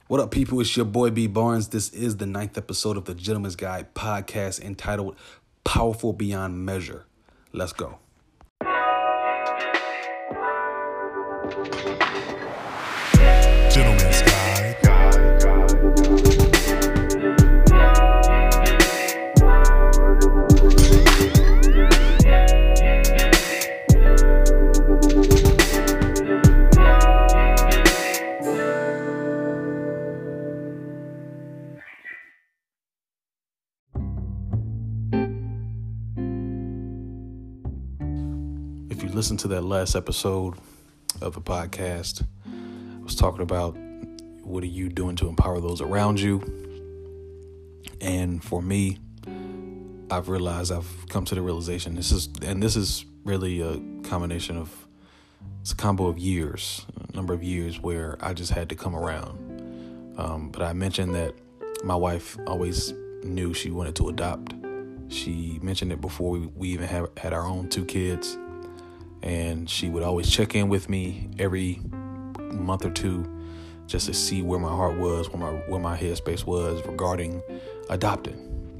What up, people? It's your boy B Barnes. This is the 9th episode of the Gentleman's Guide podcast entitled Powerful Beyond Measure. Let's go. Gentleman's Guide. If you listen to that last episode of the podcast, I was talking about what are you doing to empower those around you. And for me, I've come to the realization this is really a combination of, it's a combo of years, a number of years where I just had to come around. But I mentioned that my wife always knew she wanted to adopt. She mentioned it before we even had our own 2 kids. And she would always check in with me every month or 2 just to see where my heart was, where my headspace was regarding adopting,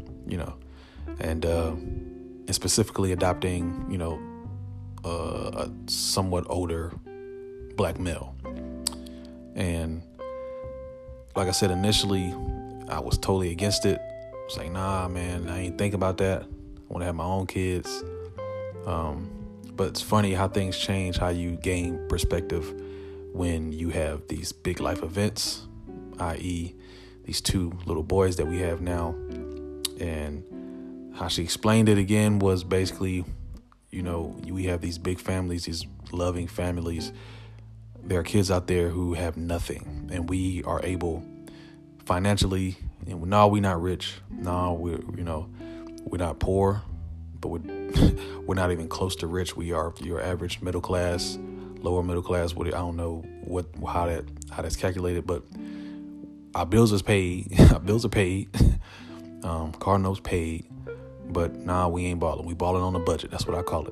and specifically adopting, a somewhat older black male. And like I said, initially, I was totally against it. I was like, nah, man, I ain't think about that. I want to have my own kids. But it's funny how things change, how you gain perspective when you have these big life events, i.e. these 2 little boys that we have now. And how she explained it again was basically, we have these big families, these loving families. There are kids out there who have nothing, and we are able financially, and no, we're not rich. No, we're not poor, but we're not even close to rich. We are your average middle class, lower middle class. I don't know how that's calculated, but our bills are paid. Our bills are paid. Car notes paid. But nah, we ain't balling. We balling on a budget. That's what I call it.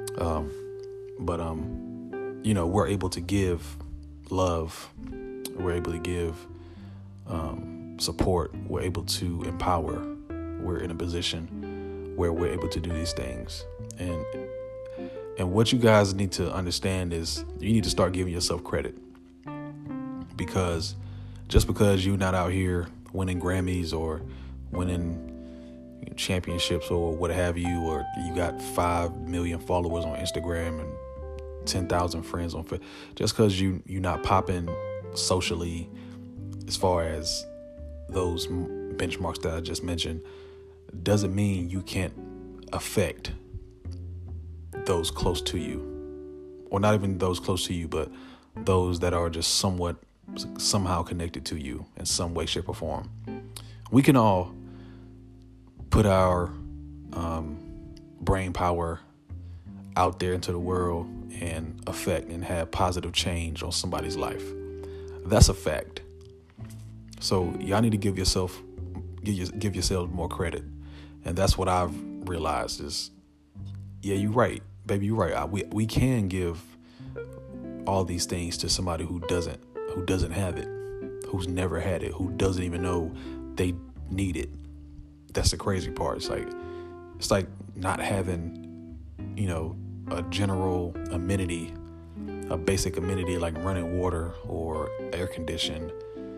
We're able to give love. We're able to give support. We're able to empower. We're in a position where we're able to do these things. And what you guys need to understand is you need to start giving yourself credit, because just because you're not out here winning Grammys or winning championships or what have you, or you got 5 million followers on Instagram and 10,000 friends on Facebook, just because you're not popping socially as far as those benchmarks that I just mentioned, doesn't mean you can't affect those close to you, or not even those close to you, but those that are just somehow connected to you in some way, shape, or form. We can all put our brain power out there into the world and affect and have positive change on somebody's life. That's a fact. So y'all need to give yourselves more credit. And that's what I've realized is, yeah, you're right, baby, you're right. We can give all these things to somebody who doesn't have it, who's never had it, who doesn't even know they need it. That's the crazy part. It's like not having, a general amenity, a basic amenity like running water or air condition.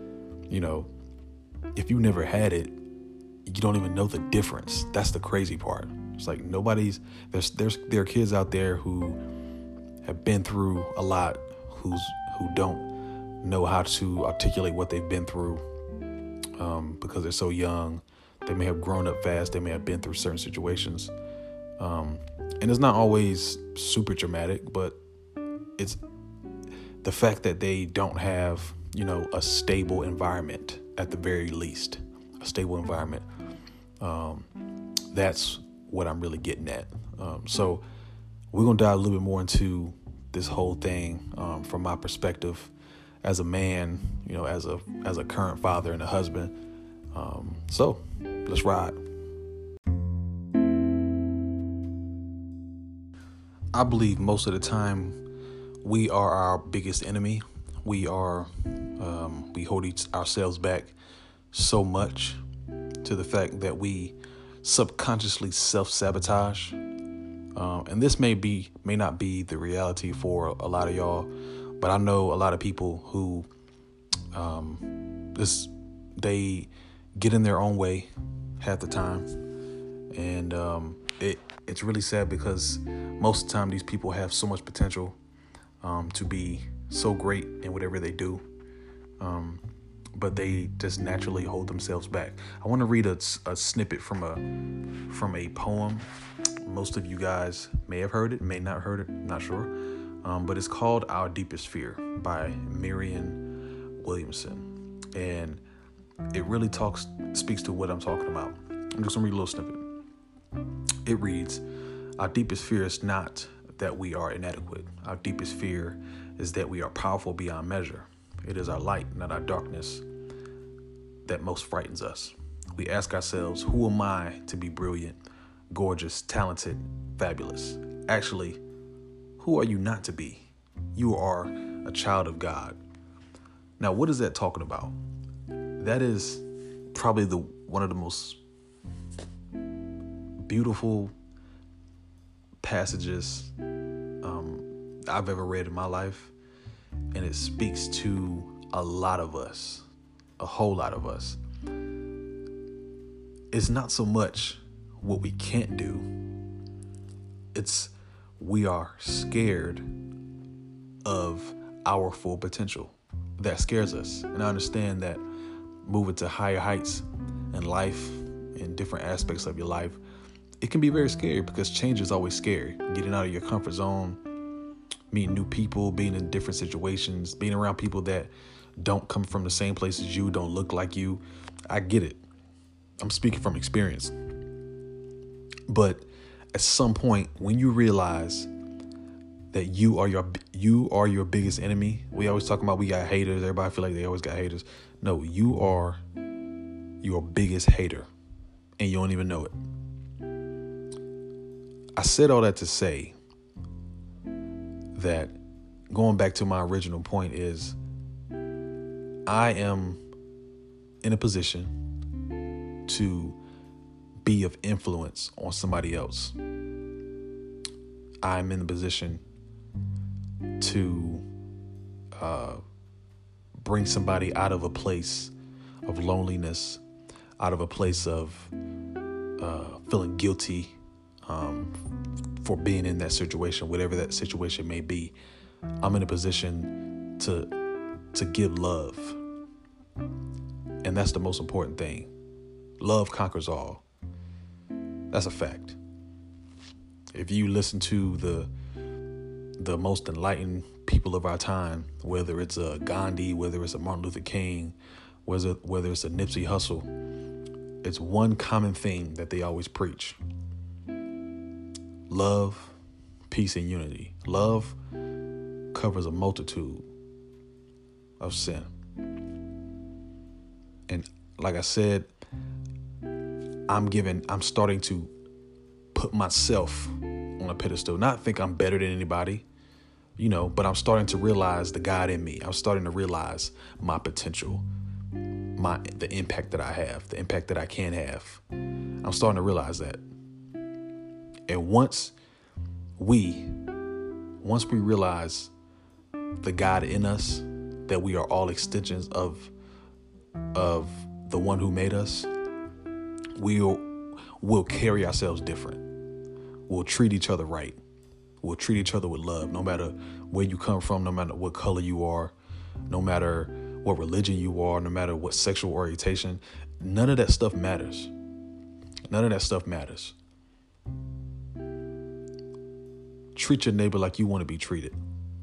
If you never had it, you don't even know the difference. That's the crazy part. It's like there are kids out there who have been through a lot, who don't know how to articulate what they've been through, because they're so young. They may have grown up fast. They may have been through certain situations. And it's not always super dramatic, but it's the fact that they don't have, a stable environment, at the very least, a stable environment. That's what I'm really getting at. So we're going to dive a little bit more into this whole thing from my perspective as a man, as a current father and a husband. So let's ride. I believe most of the time we are our biggest enemy we hold ourselves back so much to the fact that we subconsciously self-sabotage. And this may not be the reality for a lot of y'all, but I know a lot of people who they get in their own way half the time. And it's really sad because most of the time these people have so much potential to be so great in whatever they do. But they just naturally hold themselves back. I want to read a snippet from a poem. Most of you guys may have heard it, may not have heard it, not sure. But it's called Our Deepest Fear by Marianne Williamson. And it really speaks to what I'm talking about. I'm just going to read a little snippet. It reads, "Our deepest fear is not that we are inadequate. Our deepest fear is that we are powerful beyond measure. It is our light, not our darkness, that most frightens us. We ask ourselves, who am I to be brilliant, gorgeous, talented, fabulous? Actually, who are you not to be? You are a child of God." Now, what is that talking about? That is probably one of the most beautiful passages I've ever read in my life. And it speaks to a lot of us, a whole lot of us. It's not so much what we can't do. It's we are scared of our full potential. That scares us. And I understand that moving to higher heights in life, in different aspects of your life, it can be very scary because change is always scary. Getting out of your comfort zone, meeting new people, being in different situations, being around people that don't come from the same place as you, don't look like you. I get it. I'm speaking from experience. But at some point, when you realize that you are your biggest enemy, we always talk about we got haters. Everybody feel like they always got haters. No, you are your biggest hater, and you don't even know it. I said all that to say that going back to my original point is I am in a position to be of influence on somebody else. I'm in a position to bring somebody out of a place of loneliness, out of a place of feeling guilty for being in that situation, whatever that situation may be. I'm in a position to give love. And that's the most important thing. Love conquers all. That's a fact. If you listen to the most enlightened people of our time, whether it's a Gandhi, whether it's a Martin Luther King, whether it's a Nipsey Hussle, it's one common thing that they always preach. Love, peace, and unity. Love covers a multitude of sin. And like I said, I'm starting to put myself on a pedestal, not think I'm better than anybody, but I'm starting to realize the God in me. I'm starting to realize my potential, the impact that I have, the impact that I can have. I'm starting to realize that. And once we realize the God in us, that we are all extensions of the one who made us, we'll carry ourselves different. We'll treat each other right. We'll treat each other with love, no matter where you come from, no matter what color you are, no matter what religion you are, no matter what sexual orientation. None of that stuff matters. None of that stuff matters. Treat your neighbor like you want to be treated.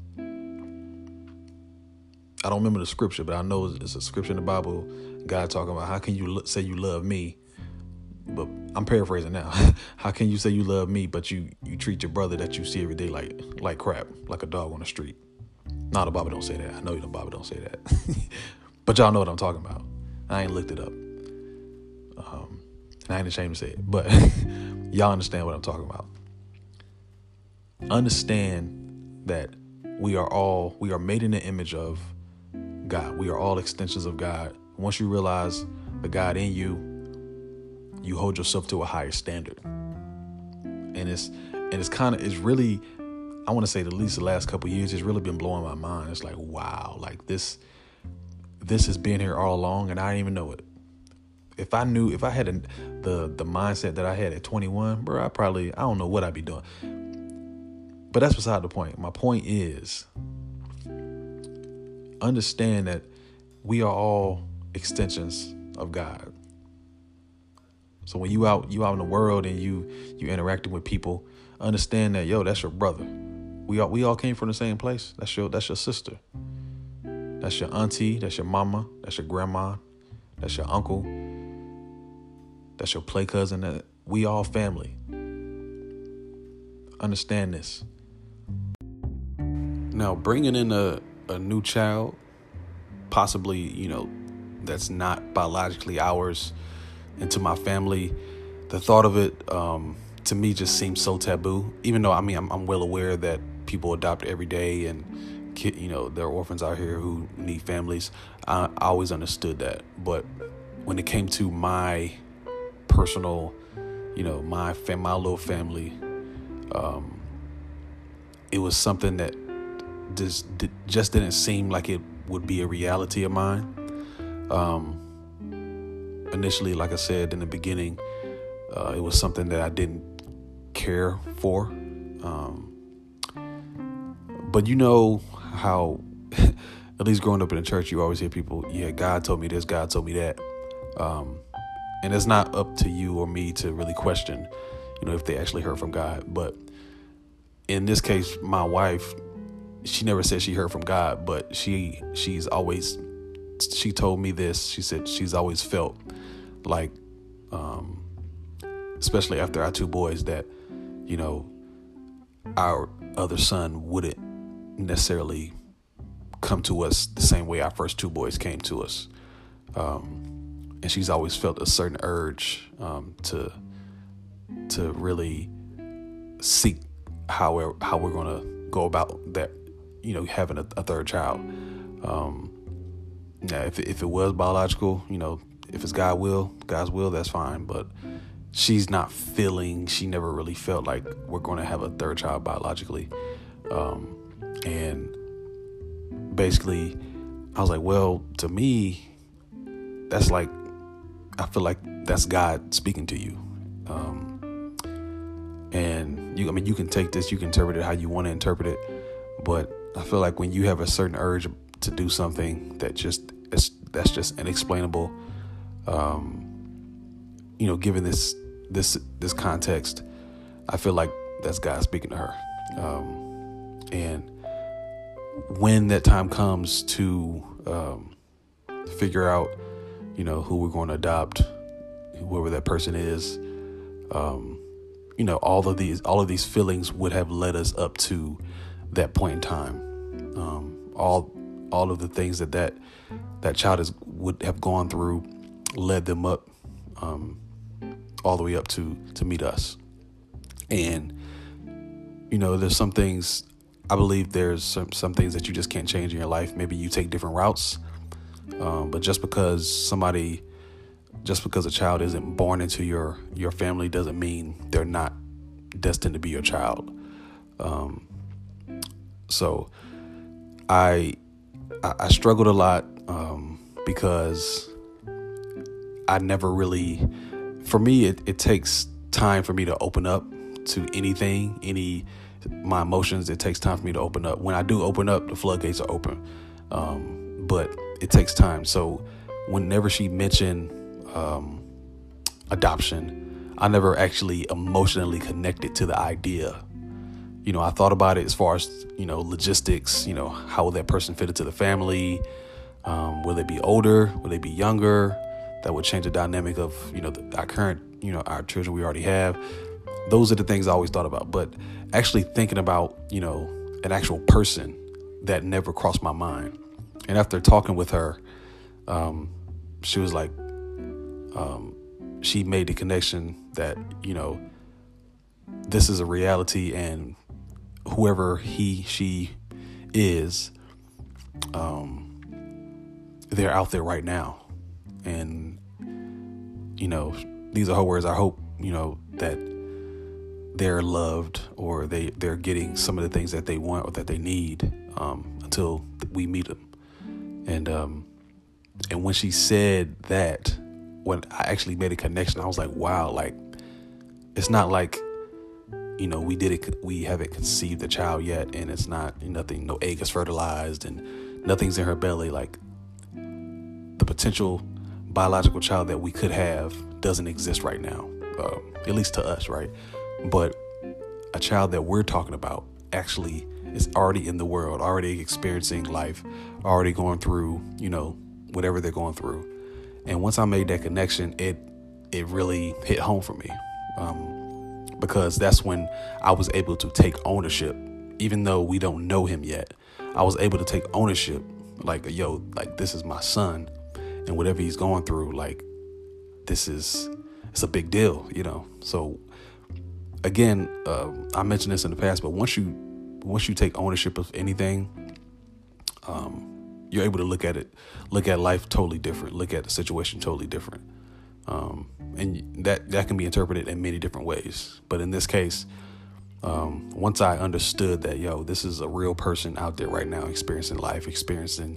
I don't remember the scripture, but I know it's a scripture in the Bible. God talking about how can you say you love me, but I'm paraphrasing now. How can you say you love me, but you treat your brother that you see every day like crap, like a dog on the street? No, the Bible don't say that. I know the Bible don't say that. But y'all know what I'm talking about. I ain't looked it up. And I ain't ashamed to say it, but y'all understand what I'm talking about. Understand that we are made in the image of God. We are all extensions of God. Once you realize the God in you, you hold yourself to a higher standard. And it's really, I want to say at least the last couple of years, it's really been blowing my mind. It's like, wow, like this has been here all along and I didn't even know it. If I had the mindset that I had at 21, bro, I don't know what I'd be doing. But that's beside the point. My point is, understand that we are all extensions of God. So when you out in the world and you interacting with people, understand that, that's your brother. We all came from the same place. That's your sister. That's your auntie. That's your mama. That's your grandma. That's your uncle. That's your play cousin. We all family. Understand this. Now, bringing in a new child, possibly, that's not biologically ours, into my family, the thought of it, to me, just seems so taboo. Even though, I'm well aware that people adopt every day and, there are orphans out here who need families. I always understood that. But when it came to my personal, my little family, it was something that just didn't seem like it would be a reality of mine. Initially, like I said in the beginning, it was something that I didn't care for. But how, at least growing up in the church, you always hear people, God told me this, God told me that. And it's not up to you or me to really question, if they actually heard from God. But in this case, my wife, she never said she heard from God, but she told me this. She said she's always felt like, especially after our two boys, that, our other son wouldn't necessarily come to us the same way our first two boys came to us. And she's always felt a certain urge to really seek how we're going to go about that, having a third child. Now, if it was biological, if it's God's will, that's fine. But she never really felt like we're going to have a third child biologically. And basically, I was like, well, to me, that's like, I feel like that's God speaking to you. And you can take this, you can interpret it how you want to interpret it. But I feel like when you have a certain urge to do something that's just inexplainable, given this context, I feel like that's God speaking to her. And when that time comes to figure out, who we're going to adopt, whoever that person is, all of these feelings would have led us up to that point in time. All of the things that child would have gone through led them up, all the way up to meet us. And, there's some things, I believe there's some things that you just can't change in your life. Maybe you take different routes. But just because a child isn't born into your family doesn't mean they're not destined to be your child. So I struggled a lot, because I never really, for me, it takes time for me to open up to anything, my emotions. It takes time for me to open up. When I do open up, the floodgates are open. But it takes time. So whenever she mentioned adoption, I never actually emotionally connected to the idea. I thought about it as far as, logistics, how will that person fit into the family? Will they be older? Will they be younger? That would change the dynamic of, our current, our children we already have. Those are the things I always thought about. But actually thinking about, an actual person, that never crossed my mind. And after talking with her, she was like, she made the connection that, this is a reality, and whoever she is, they're out there right now. And, these are her words. I hope, that they're loved, or they're getting some of the things that they want or that they need until we meet them. And when she said that, when I actually made a connection, I was like, wow, like, it's not like, we haven't conceived the child yet, and it's not nothing, no egg is fertilized and nothing's in her belly. Like, the potential biological child that we could have doesn't exist right now, at least to us, right? But a child that we're talking about actually is already in the world, already experiencing life, already going through, whatever they're going through. And once I made that connection, it really hit home for me, because that's when I was able to take ownership. Even though we don't know him yet, I was able to take ownership. Like, this is my son, and whatever he's going through, like, it's a big deal, So again, I mentioned this in the past, but once you take ownership of anything, you're able to look at life totally different, look at the situation totally different. And that can be interpreted in many different ways. But in this case, once I understood that, this is a real person out there right now experiencing life, experiencing,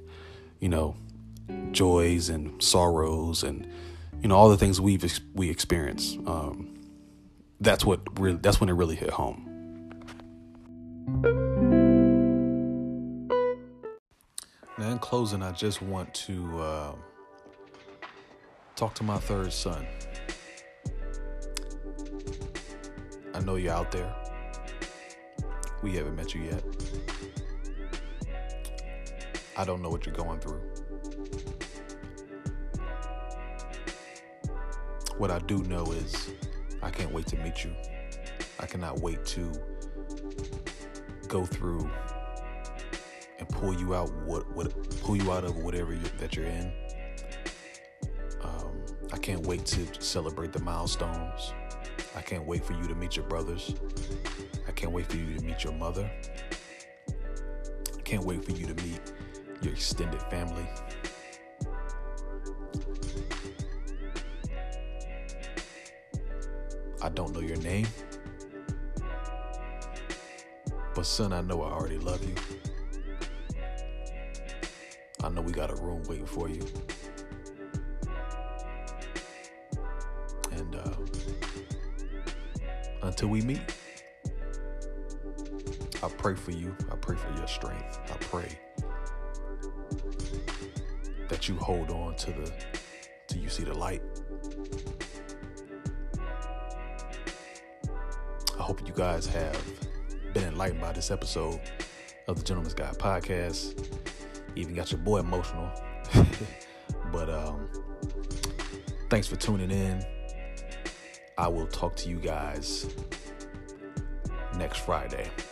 joys and sorrows and, all the things we experience. That's when it really hit home. Now, in closing, I just want to talk to my third son. I know you're out there. We haven't met you yet. I don't know what you're going through. What I do know is I can't wait to meet you. I cannot wait to go through and pull you out of whatever that you're in. I can't wait to celebrate the milestones. I can't wait for you to meet your brothers. I can't wait for you to meet your mother. I can't wait for you to meet your extended family. I don't know your name, but son, I know I already love you. I know we got a room waiting for you. And until we meet, I pray for you. I pray for your strength. I pray that you hold on till you see the light. I hope you guys have been enlightened by this episode of the Gentleman's Guide podcast. Even got your boy emotional. But thanks for tuning in. I will talk to you guys next Friday.